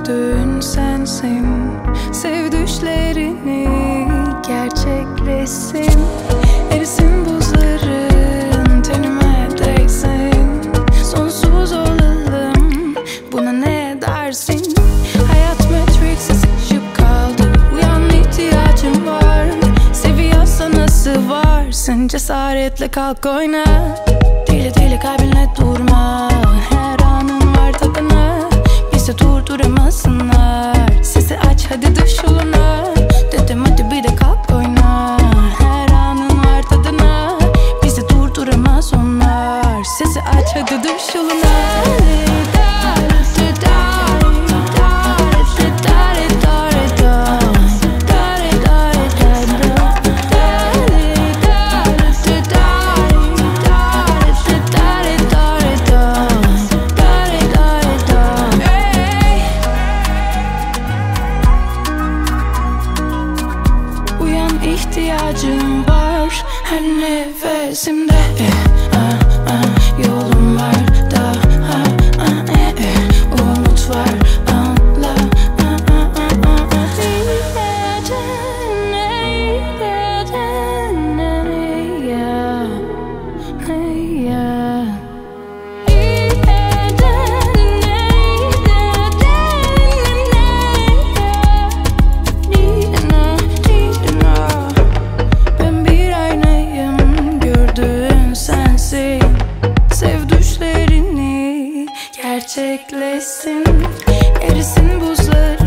gördüğün sensin. Sev düşlerini gerçekleşsin. Erisin buzların tenime değsin. Sonsuz olalım, buna ne dersin? Hayat Matrix'e sıkışıp kaldı. Uyan, ihtiyacım var. Seviyorsan nasıl varsın? Cesaretle kalk oyna. Deli deli kalbinle durma. Her anın var tadına. Bizi durduramazsınlar. Sesi aç hadi düş yoluna. Dedim hadi bir de kalk oyna. Her anın var tadına. Bizi durduramaz onlar. Sesi aç hadi düş yoluna. İhtiyacım var her nefesimde. Yolum var daha, umut var, anla. Sev düşlerini gerçekleşsin. Erisin buzları